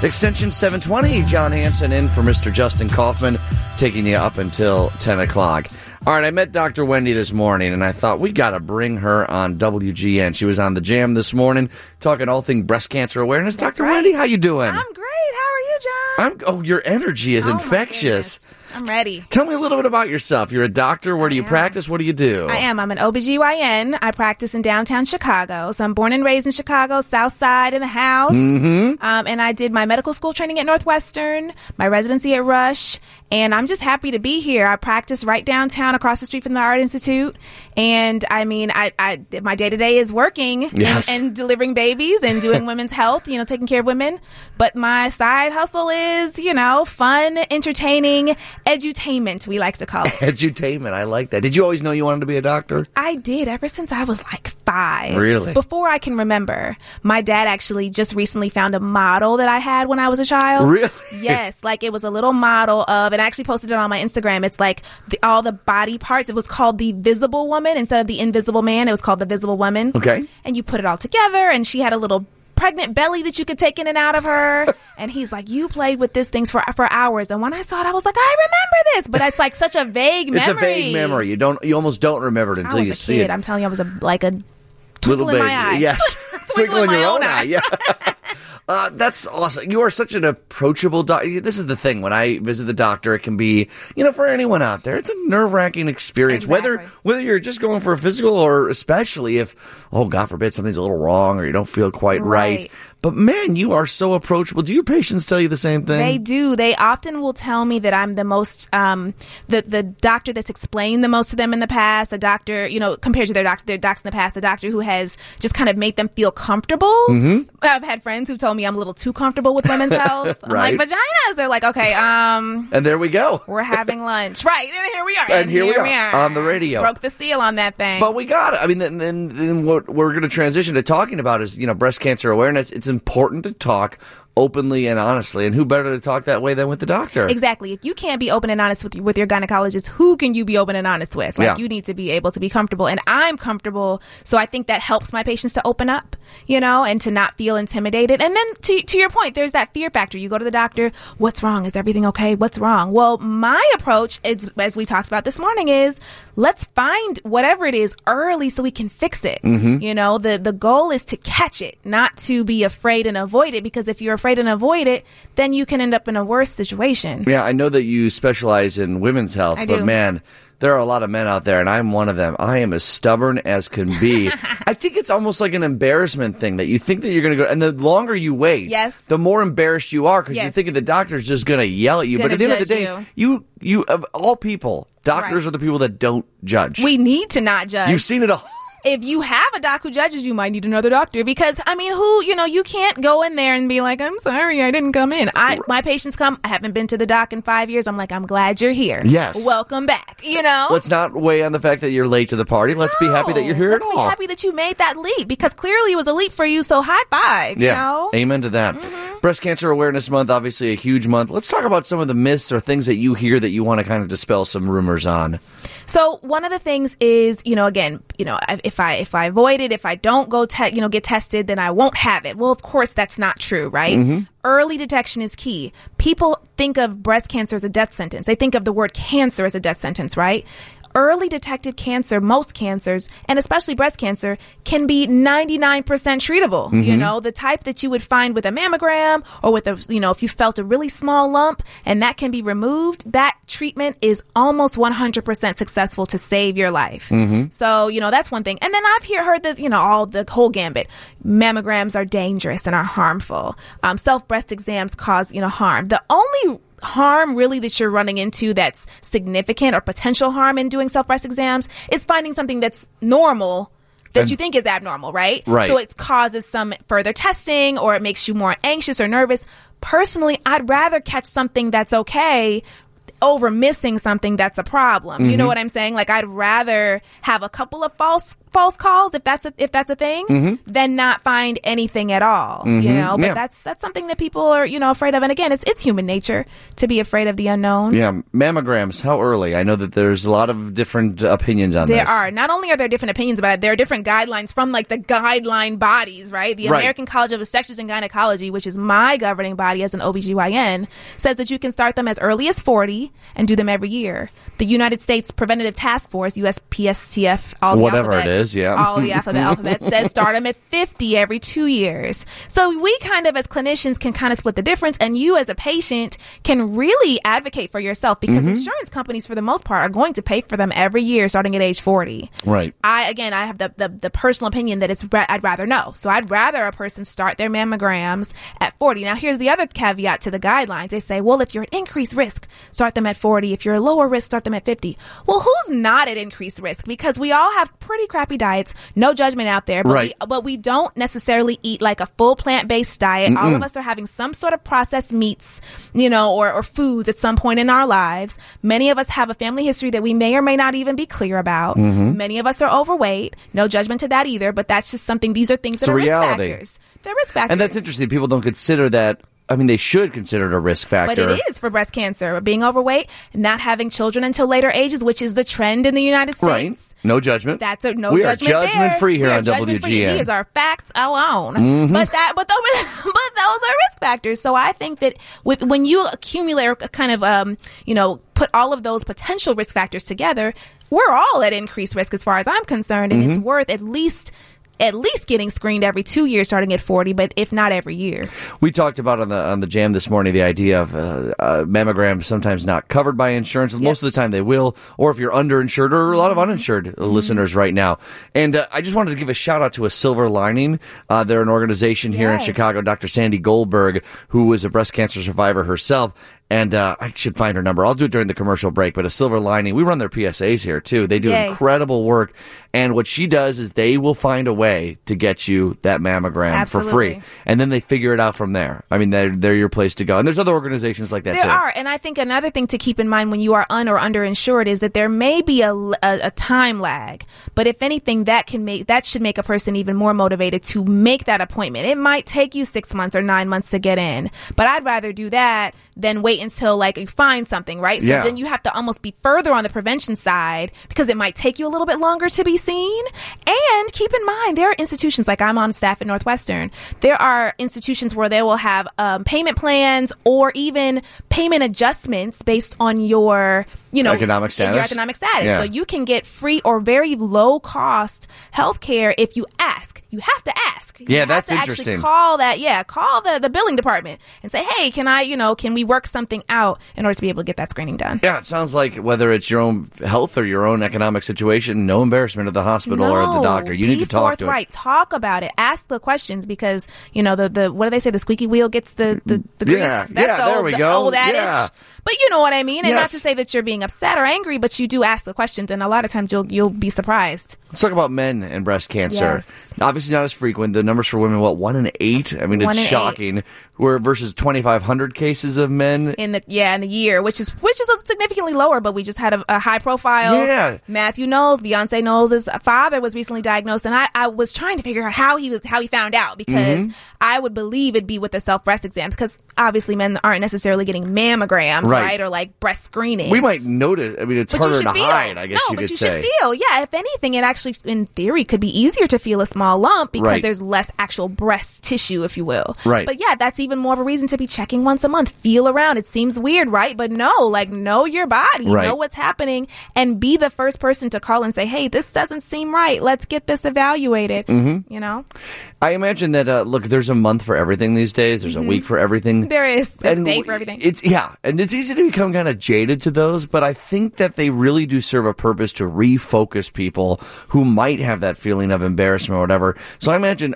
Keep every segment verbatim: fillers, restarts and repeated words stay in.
Extension seven twenty, John Hanson in for Mister Justin Kaufman, taking you up until ten o'clock. All right, I met Doctor Wendy this morning, and I thought we got to bring her on W G N. She was on the Jam this morning, talking all things breast cancer awareness. That's Doctor right. Wendy, how you doing? I'm great. How are you, John? I'm. Oh, your energy is oh infectious. I'm ready. Tell me a little bit about yourself. You're a doctor. Where do you practice? What do you do? I am. I'm an O B G Y N. I practice in downtown Chicago. So I'm born and raised in Chicago, South Side in the house. Mm-hmm. Um, and I did my medical school training at Northwestern, my residency at Rush. And I'm just happy to be here. I practice right downtown across the street from the Art Institute. And I mean, I, I my day-to-day is working yes. and, and delivering babies and doing women's health, you know, taking care of women. But my side hustle is, you know, fun, entertaining, edutainment, we like to call it. Edutainment. I like that. Did you always know you wanted to be a doctor? I did ever since I was like five. Really? Before I can remember. My dad actually just recently found a model that I had when I was a child. Really? Yes. Like it was a little model of, and I actually posted it on my Instagram. It's like the, all the body parts. It was called the Visible Woman instead of the Invisible Man. It was called the Visible Woman. Okay. And you put it all together, and she had a little pregnant belly that you could take in and out of her. And he's like, you played with this things for for hours. And when I saw it, I was like, I remember this. But it's like such a vague memory. It's a vague memory. You don't. You almost don't remember it until I was you a see kid. it. I'm telling you, I was a, like a twinkle Little in baby. my eye. Yes. Twinkle in your my own own eye. eye. Yeah. Uh, that's awesome. You are such an approachable doctor. This is the thing. When I visit the doctor, it can be, you know, for anyone out there, it's a nerve-wracking experience. Exactly. Whether whether you're just going for a physical or especially if, oh, God forbid, something's a little wrong or you don't feel quite right. Right. But, man, you are so approachable. Do your patients tell you the same thing? They do. They often will tell me that I'm the most, um, the, the doctor that's explained the most to them in the past, the doctor, you know, compared to their doctor, their docs in the past, the doctor who has just kind of made them feel comfortable. Mm-hmm. I've had friends who told me I'm a little too comfortable with women's health. I'm Right. like, vaginas. They're like, okay, um, And there we go. we're having lunch. Right. And here we are. And here we are, on the radio. Broke the seal on that thing. But we got it. I mean, then, then, then what we're going to transition to talking about is, you know, breast cancer awareness. It's important to talk openly and honestly, and who better to talk that way than with the doctor? Exactly. If you can't be open and honest with with your gynecologist, who can you be open and honest with? Like, Yeah. you need to be able to be comfortable, and I'm comfortable, so I think that helps my patients to open up, you know, and to not feel intimidated. And then to to your point, there's that fear factor. You go to the doctor, what's wrong? Is everything okay? What's wrong? Well, my approach is, as we talked about this morning, is let's find whatever it is early so we can fix it. Mm-hmm. You know, the the goal is to catch it, not to be afraid and avoid it, because if you're afraid and avoid it, then you can end up in a worse situation. Yeah, I know that you specialize in women's health, I but do. man, there are a lot of men out there, and I'm one of them. I am as stubborn as can be. I think it's almost like an embarrassment thing that you think that you're going to go, and the longer you wait, Yes. the more embarrassed you are because Yes. you're thinking the doctor's just going to yell at you. Gonna But at the end of the judge day, you, you of all people, doctors Right. are the people that don't judge. We need to not judge. You've seen it all. If you have a doc who judges, you might need another doctor, because I mean, who, you know, you can't go in there and be like, I'm sorry, I didn't come in. I, my patients come, I haven't been to the doc in five years. I'm like, I'm glad you're here. Yes. Welcome back. You know? Let's not weigh on the fact that you're late to the party. Let's be happy that you're here Let's at be all. happy that you made that leap, because clearly it was a leap for you. So high five. Yeah. You know? Amen to that. Mm-hmm. Breast Cancer Awareness Month, obviously a huge month. Let's talk about some of the myths or things that you hear that you want to kind of dispel some rumors on. So one of the things is, you know, again, you know, if I if I avoid it, if I don't go, te- you know, get tested, then I won't have it. Well, of course, that's not true, right? Mm-hmm. Early detection is key. People think of breast cancer as a death sentence. They think of the word cancer as a death sentence, right? Early detected cancer, most cancers, and especially breast cancer, can be ninety-nine percent treatable. Mm-hmm. You know, the type that you would find with a mammogram, or with a, you know, if you felt a really small lump and that can be removed, that treatment is almost one hundred percent successful to save your life. Mm-hmm. So, you know, that's one thing. And then I've hear, heard that, you know, all the whole gambit. Mammograms are dangerous and are harmful. Um, self breast exams cause, you know, harm. The only harm really that you're running into that's significant, or potential harm in doing self breast exams, is finding something that's normal that And- you think is abnormal, right? Right. So it causes some further testing, or it makes you more anxious or nervous. Personally, I'd rather catch something that's okay over missing something that's a problem. Mm-hmm. You know what I'm saying? Like, I'd rather have a couple of false false calls, if that's a, if that's a thing, mm-hmm. than not find anything at all. Mm-hmm. You know, but yeah. that's that's something that people are, you know, afraid of. And again, it's it's human nature to be afraid of the unknown. Yeah, mammograms. How early? I know that there's a lot of different opinions on there this. There are. Not only are there different opinions about it, there are different guidelines from like the guideline bodies, right? The right. American College of Obstetrics and Gynecology, which is my governing body as an O B G Y N, says that you can start them as early as forty and do them every year. The United States Preventative Task Force, U S P S T F, all the whatever alphabet, it is, yeah, all the alphabet, alphabet says start them at fifty every two years. So we kind of, as clinicians, can kind of split the difference, and you as a patient can really advocate for yourself because mm-hmm. insurance companies, for the most part, are going to pay for them every year starting at age forty. Right. I again, I have the the, the personal opinion that it's I'd rather know. So I'd rather a person start their mammograms at forty. Now, here's the other caveat to the guidelines. They say, well, if you're at increased risk, start them at forty. If you're lower risk, start them at fifty. Well, who's not at increased risk? Because we all have pretty crappy diets. No judgment out there, but, right. we, but we don't necessarily eat like a full plant-based diet. Mm-mm. All of us are having some sort of processed meats, you know, or, or foods at some point in our lives. Many of us have a family history that we may or may not even be clear about. Mm-hmm. Many of us are overweight. No judgment to that either, but that's just something, these are things that it's are reality. risk factors. They're risk factors. And that's interesting. People don't consider that. I mean, they should consider it a risk factor. But it is for breast cancer. Being overweight, not having children until later ages, which is the trend in the United States. Right. No judgment. That's a no we judgment are judgment there. free here we on W G N. These are facts alone. Mm-hmm. But that, but those, but those are risk factors. So I think that with when you accumulate, or kind of, um, you know, put all of those potential risk factors together, we're all at increased risk as far as I'm concerned, and mm-hmm. it's worth at least. At least getting screened every two years, starting at forty, but if not every year. We talked about on the on the Jam this morning the idea of uh, uh, mammograms sometimes not covered by insurance. Yep. Most of the time they will, or if you're underinsured, or a lot of uninsured mm-hmm. listeners right now. And uh, I just wanted to give a shout out to A Silver Lining. Uh, they're an organization here yes. in Chicago. Doctor Sandy Goldberg, who was a breast cancer survivor herself. And uh, I should find her number. I'll do it during the commercial break. But A Silver Lining, we run their P S As here, too. They do Yay. incredible work. And what she does is they will find a way to get you that mammogram Absolutely. for free. And then they figure it out from there. I mean, they're, they're your place to go. And there's other organizations like that, there too. There are. And I think another thing to keep in mind when you are un- or underinsured is that there may be a, a, a time lag. But if anything, that can make that should make a person even more motivated to make that appointment. It might take you six months or nine months to get in. But I'd rather do that than wait until like you find something, right? So yeah. then you have to almost be further on the prevention side because it might take you a little bit longer to be seen. And keep in mind, there are institutions, like I'm on staff at Northwestern. There are institutions where they will have um, payment plans or even payment adjustments based on your, you know, economic status. Your economic status. Yeah. So you can get free or very low cost health care if you ask. You have to ask. You yeah, have that's to interesting. Actually call that, yeah, call the, the billing department and say, hey, can I, you know, can we work something out in order to be able to get that screening done? Yeah, it sounds like whether it's your own health or your own economic situation, no embarrassment at the hospital no, or at the doctor. You need to talk to it. Right, talk about it. Ask the questions because, you know, the, the what do they say? The squeaky wheel gets the, the, the grease. Yeah, That's yeah, the there old, we the go. old adage. Yeah. But you know what I mean? And yes. not to say that you're being upset or angry, but you do ask the questions, and a lot of times you'll you'll be surprised. Let's talk about men and breast cancer. Yes. Obviously not as frequent. The numbers for women, what, one in eight? I mean, it's shocking. Eight. We're versus twenty-five hundred cases of men. In the yeah, in the year, which is which is significantly lower, but we just had a, a high profile. Yeah. Matthew Knowles, Beyonce Knowles' father was recently diagnosed, and I, I was trying to figure out how he was how he found out because mm-hmm. I would believe it'd be with the self breast exams because obviously men aren't necessarily getting mammograms, right? right? Or like breast screening. We might notice. I mean, it's but harder to feel. hide, I guess no, you but could you say. should feel. Yeah, if anything, it actually, in theory, could be easier to feel a small lump because right. there's less actual breast tissue, if you will. Right. But yeah, that's even more of a reason to be checking once a month. Feel around. It seems weird, right? But no, like know your body, right. know what's happening, and be the first person to call and say, "Hey, this doesn't seem right. Let's get this evaluated." Mm-hmm. You know. I imagine that. Uh, look, there's a month for everything these days. There's mm-hmm. a week for everything. There is. There's and a day for everything. It's yeah, and it's easy to become kind of jaded to those, but I think that they really do serve a purpose to refocus people who might have that feeling of embarrassment or whatever. So I imagine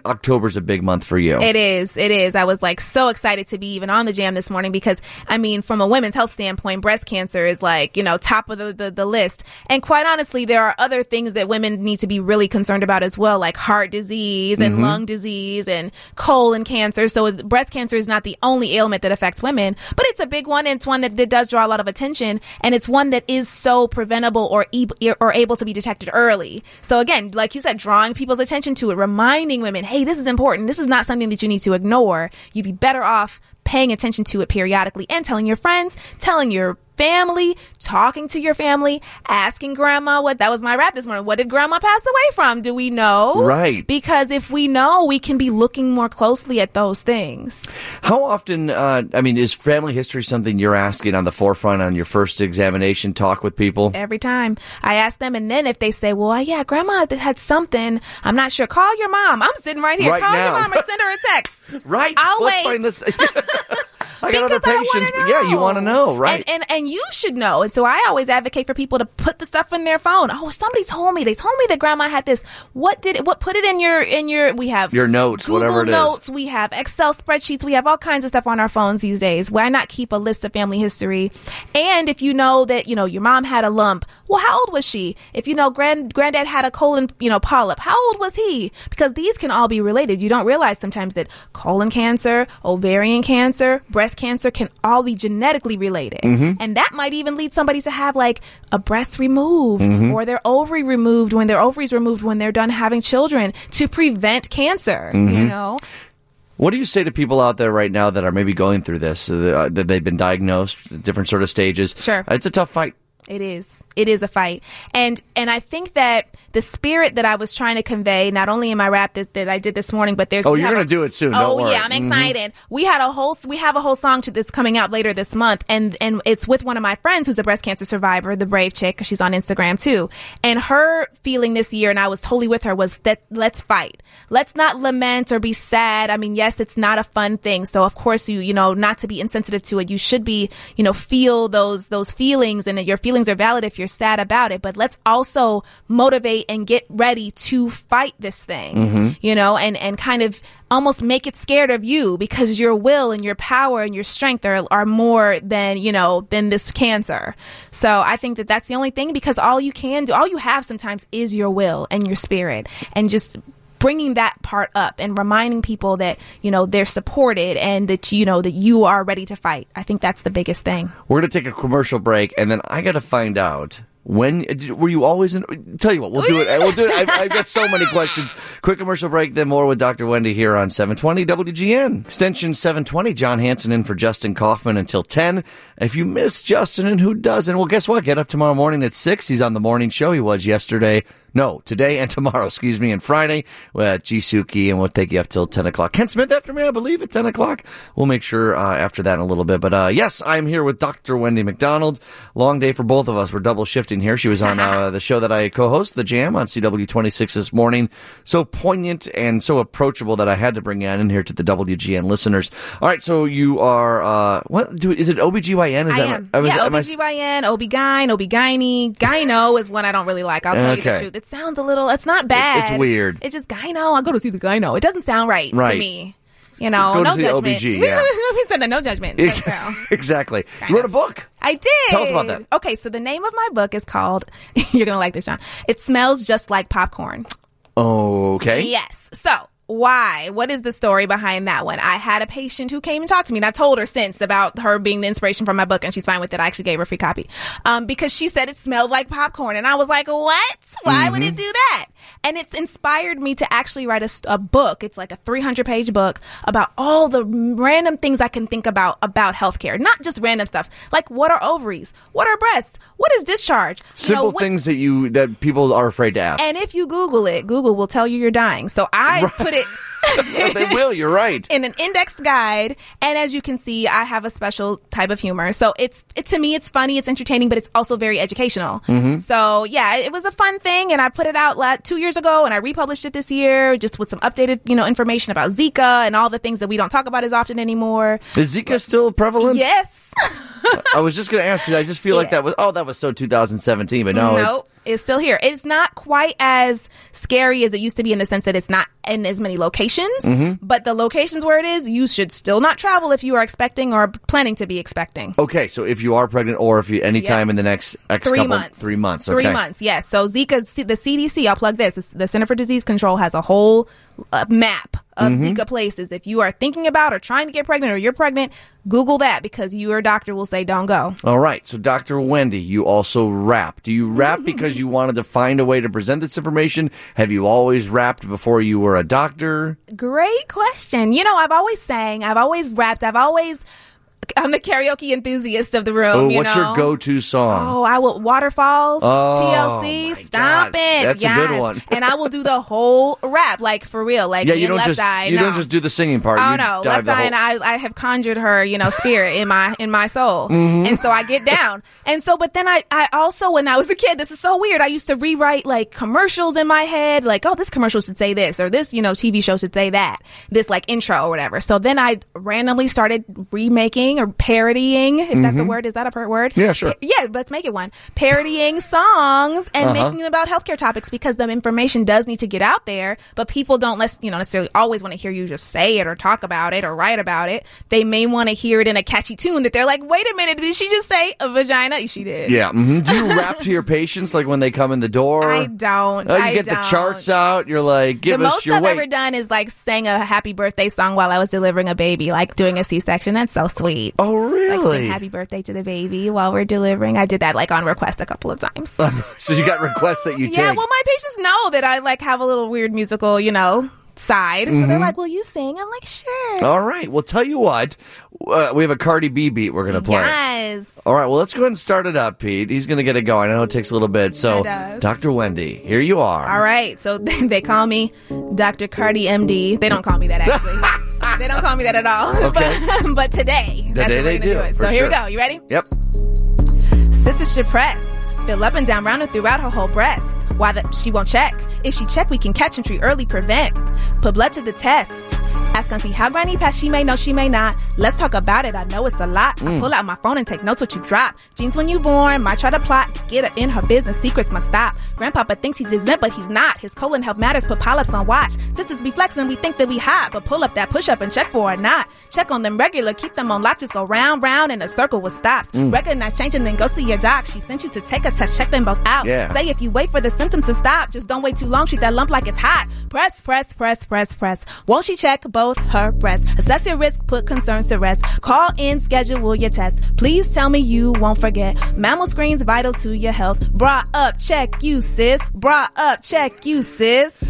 October's a big month for you. It is. It is. I was like so excited to be even on the Jam this morning because, I mean, from a women's health standpoint, breast cancer is like, you know, top of the, the, the list. And quite honestly, there are other things that women need to be really concerned about as well, like heart disease and mm-hmm. lung disease and colon cancer. So breast cancer is not the only ailment that affects women, but it's a big one. And it's one that, that does draw a lot of attention. And it's one that is so preventable or, e- or able to be detected early. So again, like you said, drawing people's attention to it, reminding women, hey, this is important. This is not something that you need to ignore. You'd be better off paying attention to it periodically and telling your friends, telling your family, talking to your family, asking grandma what that was my rap this morning. What did grandma pass away from? Do we know? Right. Because if we know, we can be looking more closely at those things. How often, uh, I mean, is family history something you're asking on the forefront on your first examination talk with people? Every time I ask them. And then if they say, well, yeah, grandma had something, I'm not sure. Call your mom. I'm sitting right here. Right Call now. your mom or send her a text. Right. I'll Let's wait. Find this. I got because other patients. I Yeah, you want to know, right? And, and and you should know. And so I always advocate for people to put the stuff in their phone. Oh, somebody told me. They told me that grandma had this. What did it? What put it in your in your? We have your notes, Google whatever it notes, is. We have Excel spreadsheets. We have all kinds of stuff on our phones these days. Why not keep a list of family history? And if you know that you know your mom had a lump, well, how old was she? If you know grand granddad had a colon you know polyp, how old was he? Because these can all be related. You don't realize sometimes that colon cancer, ovarian cancer, breast cancer can all be genetically related. Mm-hmm. And that might even lead somebody to have like a breast removed mm-hmm. or their ovary removed when their ovaries removed when they're done having children to prevent cancer, mm-hmm. you know? What do you say to people out there right now that are maybe going through this, uh, that they've been diagnosed, different sort of stages? Sure. It's a tough fight. It is. It is a fight. And and I think that the spirit that I was trying to convey, not only in my rap that, that I did this morning, but there's... Oh, you're going to do it soon. Oh, Don't worry. yeah. I'm excited. Mm-hmm. We had a whole, we have a whole song to that's coming out later this month. And, and it's with one of my friends who's a breast cancer survivor, the Brave Chick. She's on Instagram too. And her feeling this year, and I was totally with her, was that let's fight. Let's not lament or be sad. I mean, yes, it's not a fun thing. So of course you, you know, not to be insensitive to it. You should be, you know, feel those, those feelings, and your feelings are valid if you're sad about it, but let's also motivate and get ready to fight this thing, mm-hmm. you know, and, and kind of almost make it scared of you because your will and your power and your strength are, are more than, you know, than this cancer. So I think that that's the only thing, because all you can do, all you have sometimes is your will and your spirit, and just bringing that part up and reminding people that, you know, they're supported and that, you know, that you are ready to fight. I think that's the biggest thing. We're going to take a commercial break, and then I got to find out, when were you always in? Tell you what, we'll do it. We'll do it. I've, I've got so many questions. Quick commercial break, then more with Doctor Wendy here on seven twenty W G N. Extension seven twenty, John Hanson in for Justin Kaufman until ten. If you miss Justin, and who doesn't, well, guess what? Get up tomorrow morning at six. He's on the morning show. He was yesterday. No, today and tomorrow, excuse me, and Friday with G. Suki, and we'll take you up till ten o'clock. Ken Smith after me, I believe, at ten o'clock. We'll make sure uh, after that in a little bit. But uh, yes, I'm here with Doctor Wendy McDonald. Long day for both of us. We're double shifting here. She was on uh, the show that I co-host, The Jam, on C W twenty-six this morning. So poignant and so approachable that I had to bring you in here to the W G N listeners. All right, so you are, uh, what, do, is it O B G Y N? Is I that am. My, I was, yeah, am O B G Y N, O B G Y N, O B G Y N, gyno is one I don't really like. I'll tell okay. you the truth. It sounds a little, it's not bad. It, it's weird. It's just gyno. I'll go to see the gyno. It doesn't sound right, right. to me. You know, go no to judgment. O B G, yeah. We said that, no judgment. Exactly. You wrote a book. I did. Tell us about that. Okay, so the name of my book is called, you're going to like this, John. It Smells Just Like Popcorn. Okay. Yes. So, why? What is the story behind that one? I had a patient who came and talked to me, and I've told her since about her being the inspiration for my book, and she's fine with it. I actually gave her a free copy um, because she said it smelled like popcorn, and I was like, what? Why mm-hmm. would it do that? And it's inspired me to actually write a, a book. It's like a three hundred page book about all the random things I can think about about healthcare. Not just random stuff, like what are ovaries? What are breasts? What is discharge? Simple you know, what, things that you that people are afraid to ask. And if you Google it, Google will tell you you're dying. So I right. put it... They will, you're right. In an indexed guide, and as you can see, I have a special type of humor. So it's it, to me, it's funny, it's entertaining, but it's also very educational. Mm-hmm. So yeah, it was a fun thing, and I put it out la- two years ago, and I republished it this year, just with some updated, you know, information about Zika and all the things that we don't talk about as often anymore. Is Zika but, still prevalent? Yes. I was just going to ask because I just feel like Yes. that was, oh, that was so two thousand seventeen, but no, no, it's. it's still here. It's not quite as scary as it used to be in the sense that it's not in as many locations, Mm-hmm. but the locations where it is, you should still not travel if you are expecting or planning to be expecting. Okay, so if you are pregnant or if you anytime Yeah. in the next X Three couple, months. three months, okay. Three months, yes. So Zika, the C D C, I'll plug this. The Center for Disease Control has a whole uh, map of Mm-hmm. Zika places. If you are thinking about or trying to get pregnant or you're pregnant, Google that because your doctor will say don't go. All right, so Doctor Wendy, you also rap. Do you rap because you wanted to find a way to present this information? Have you always rapped before you were a doctor? Great question. You know, I've always sang, I've always rapped, I've always, I'm the karaoke enthusiast of the room. Oh, you what's know? your go-to song? Oh, I will Waterfalls, Oh, T L C, my Stomp God. It. That's a yes. good one. And I will do the whole rap, like for real, like yeah, me you and don't Left just Eye. you no. don't just do the singing part. Oh you no, dive Left the Eye, whole- and I, I have conjured her, you know, spirit in my in my soul, Mm-hmm. and so I get down. And so, but then I, I also, when I was a kid, this is so weird. I used to rewrite like commercials in my head, like, oh, this commercial should say this, or this, you know, T V show should say that, this like intro or whatever. So then I randomly started remaking or parodying, if that's a word. Is that a per- word? Mm-hmm. Yeah, sure. Yeah, let's make it one. Parodying songs and Uh-huh. making them about healthcare topics because the information does need to get out there, but people don't less, you know, necessarily always want to hear you just say it or talk about it or write about it. They may want to hear it in a catchy tune that they're like, wait a minute, did she just say a vagina? She did. Yeah. hmm Do you rap to your patients like when they come in the door? I don't. Oh, you I get the don't. charts out. You're like, give the us most your I've weight. ever done is like sang a happy birthday song while I was delivering a baby, like doing a C-section. That's so sweet. Oh, Like really? sing happy birthday to the baby while we're delivering. I did that like on request a couple of times. so you got requests that you Yeah, take. well, my patients know that I like have a little weird musical, you know, side. So Mm-hmm. they're like, "Will you sing?" I'm like, "Sure." All right. Well, tell you what, uh, we have a Cardi B beat we're going to play. Yes. All right. Well, let's go ahead and start it up, Pete. He's going to get it going. I know it takes a little bit. So, It does. Doctor Wendy, here you are. All right. So they call me Doctor Cardi M D. They don't call me that actually. They don't call me that at all. Okay. but, but today, that's Today what they we're gonna do, it. for So here sure. we go. You ready? Yep. Sisters should press. Fill up and down round and throughout her whole breast. Why that she won't check. If she check, we can catch and treat early, prevent. Put blood to the test. Ask auntie how granny passed, she may know, she may not. Let's talk about it, I know it's a lot. I pull out my phone and take notes what you drop. Jeans when you born, might try to plot. Get up in her business, secrets must stop. Grandpapa thinks he's exempt, but he's not. His colon health matters, put polyps on watch. Sisters be flexing, we think that we hot. But pull up that push up and check for a knot. Check on them regular, keep them on lock. Just go round, round in a circle with stops. Recognize change and then go see your doc. She sent you to take a test, check them both out. Yeah. Say if you wait for the symptoms to stop, just don't wait too long, treat that lump like it's hot. Press, press, press, press, press. Won't she check both her breasts? Assess your risk, put concerns to rest. Call in, schedule your test. Please tell me you won't forget. Mammal screen's vital to your health. Bra up, check you, sis. Bra up, check you, sis.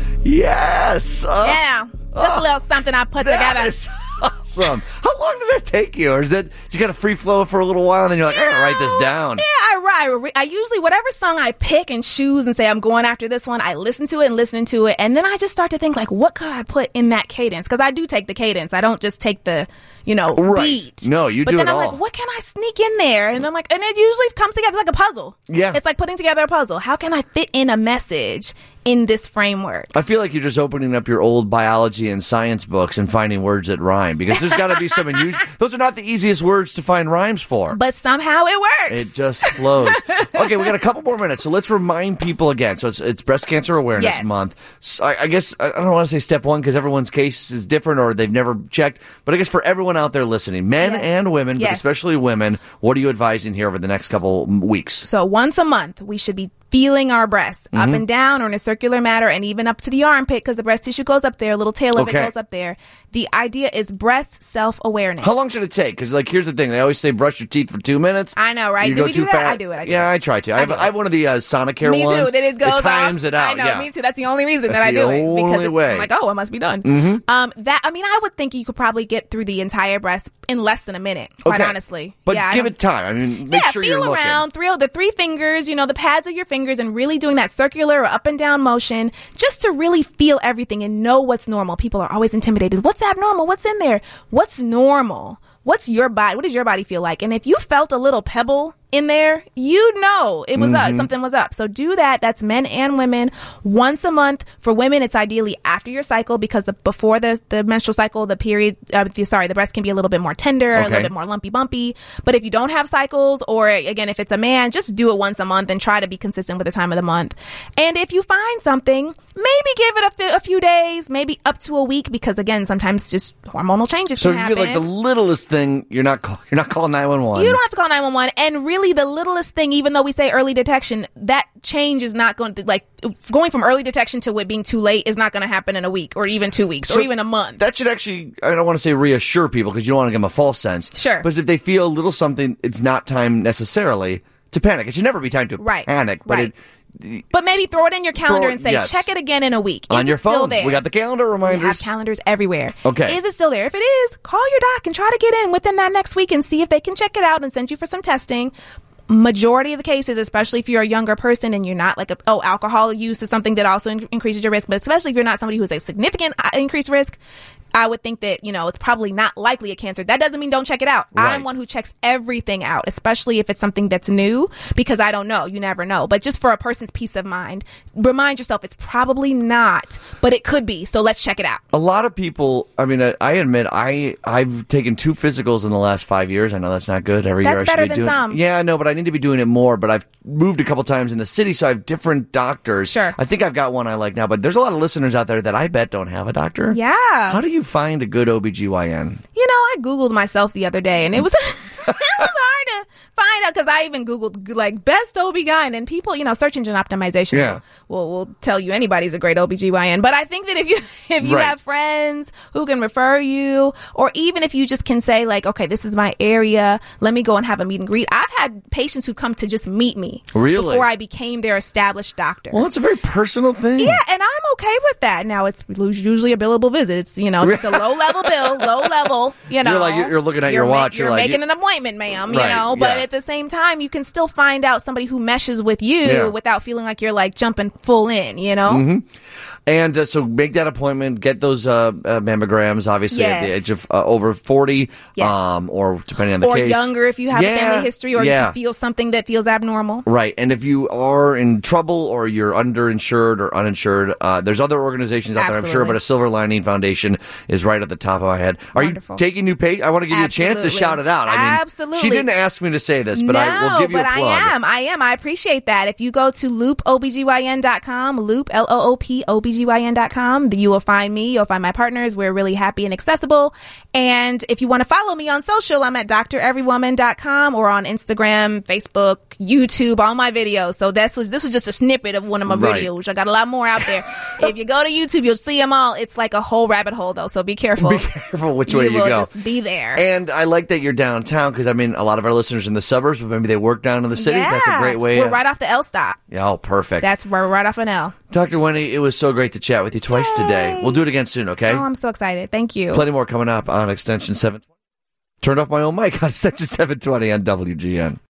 Yes. Uh, Yeah, just a little something I put that together. is awesome. How long did that take you? Or is it, you got a free flow for a little while and then you're like, I gotta write this down? Yeah, I write. I usually, whatever song I pick and choose and say I'm going after this one, I listen to it and listen to it. And then I just start to think, like, what could I put in that cadence? Because I do take the cadence. I don't just take the, you know, Right. beat. No, you but do then it I'm all. like, what can I sneak in there? And I'm like, and it usually comes together like a puzzle. Yeah. It's like putting together a puzzle. How can I fit in a message in this framework? I feel like you're just opening up your old biology and science books and finding words that rhyme because there's got to be some unusual. Those are not the easiest words to find rhymes for. But somehow it works. It just flows. Okay, we got a couple more minutes, so let's remind people again. So it's it's Breast Cancer Awareness Yes. Month. So I, I guess I don't want to say step one because everyone's case is different or they've never checked. But I guess for everyone out there listening, men Yes. and women, but Yes. especially women, what are you advising here over the next couple weeks? So once a month, we should be feeling our breasts Mm-hmm. up and down or in a circular manner and even up to the armpit because the breast tissue goes up there, a little tail of Okay. it goes up there. The idea is breast self-awareness. How long should it take? Because like here's the thing, they always say brush your teeth for two minutes. I know, right? You Do go we do too that? fast. I do it, I do yeah, it. I try to. I, I have, do I have it. one of the uh, Sonicare Me ones. too. Then it goes times off. it out. I know, yeah. me too. That's the only reason That's that I the do it because only it's, way. I'm like, oh, it must be done. Mm-hmm. Um, that I mean, I would think you could probably get through the entire breast in less than a minute. Quite Okay. honestly, But yeah, I give don't- it time. I mean, make yeah, sure feel you're looking. around, three, the three fingers, you know, the pads of your fingers, and really doing that circular or up and down motion just to really feel everything and know what's normal. People are always intimidated. What's abnormal? What's in there? What's normal? What's your body? What does your body feel like? And if you felt a little pebble in there, you know it was Mm-hmm. up. Something was up. So do that. That's men and women once a month. For women, it's ideally after your cycle because the before the the menstrual cycle, the period, uh, the, sorry, the breast can be a little bit more tender, Okay. a little bit more lumpy bumpy. But if you don't have cycles, or again, if it's a man, just do it once a month and try to be consistent with the time of the month. And if you find something, maybe give it a, fi- a few days, maybe up to a week, because again, sometimes just hormonal changes So can if happen. you like the littlest thing, you're not call, you're not calling nine one one. You don't have to call nine one one. And really, the littlest thing, even though we say early detection, that change is not going to, like, going from early detection to it being too late is not going to happen in a week or even two weeks So or even a month. That should actually, I don't want to say reassure people because you don't want to give them a false sense. Sure. But if they feel a little something, it's not time necessarily to panic. It should never be time to Right. panic. But Right. it, But maybe throw it in your calendar Throw- and say, yes. check it again in a week. Is on your it still phone, there? we got the calendar We reminders. have calendars everywhere. Okay. Is it still there? If it is, call your doc and try to get in within that next week and see if they can check it out and send you for some testing. Majority of the cases, especially if you're a younger person and you're not like a, oh, alcohol use is something that also in- increases your risk, but especially if you're not somebody who's a significant uh, increased risk, I would think that, you know, it's probably not likely a cancer. That doesn't mean don't check it out. Right. I'm one who checks everything out, especially if it's something that's new, because I don't know. You never know. But just for a person's peace of mind, remind yourself it's probably not, but it could be. So let's check it out. A lot of people, I mean, I, I admit, I, I've taken two physicals in the last five years. I know that's not good. Every That's year I better should be than doing some. Yeah, I know, but I need to be doing it more. But I've moved a couple times in the city, so I have different doctors. Sure. I think I've got one I like now, but there's a lot of listeners out there that I bet don't have a doctor. Yeah. How do you find a good O B G Y N? You know, I Googled myself the other day and it was, it was hard to find out because I even Googled like best O B G Y N and people, you know, search engine optimization Yeah. will, will tell you anybody's a great O B G Y N. But I think that if you, if you Right. have friends who can refer you, or even if you just can say like, okay, this is my area, let me go and have a meet and greet. I've had patients who come to just meet me Really? before I became their established doctor. Well, it's a very personal thing. Yeah, and I'm okay with that. Now it's usually a billable visit. It's, you know, just a low level bill, low level. You know, You're like- you're looking at your ma- watch, You're, you're like- making an appointment, ma'am. You Right, know, but yeah. at the same time, you can still find out somebody who meshes with you Yeah. without feeling like you're like jumping full in. You know, Mm-hmm. And uh, so make that appointment, get those uh, uh, mammograms, obviously at the Yes. age of uh, over forty, Yes. um, or depending on the or case. younger if you have Yeah, a family history, or yeah. if you feel something that feels abnormal. Right. And if you are in trouble or you're underinsured or uninsured, uh, there's other organizations out there, I'm sure, Absolutely. but a Silver Lining Foundation is right at the top of my head. Are Wonderful. you taking new pay? I want to give you a chance to Absolutely. shout it out. I mean, Absolutely. she didn't ask me to say this, but no, I will give you but a plug. I am. I am. I appreciate that. If you go to loop O B G Y N dot com, loop, L O O P, O B G Y N dot com, you will find me. You'll find my partners. We're really happy and accessible. And if you want to follow me on social, I'm at D R everywoman dot com or on Instagram, Facebook, YouTube, all my videos. So this was, this was just a snippet of one of my Right. videos. I got a lot more out there. If you go to YouTube, you'll see them all. It's like a whole rabbit hole though. So be careful. Be careful which way you will go. just be there. And I like that you're downtown because, I mean, a lot of our listeners in the suburbs, but maybe they work down in the city. Yeah. That's a great way. We're uh, right off the L stop. Yeah, oh, perfect. That's we're right off an L. Doctor Wendy, it was so great to chat with you twice Yay. today. We'll do it again soon, okay? Oh, I'm so excited. Thank you. Plenty more coming up on Extension seven twenty. Turned off my own mic on Extension seven twenty on W G N.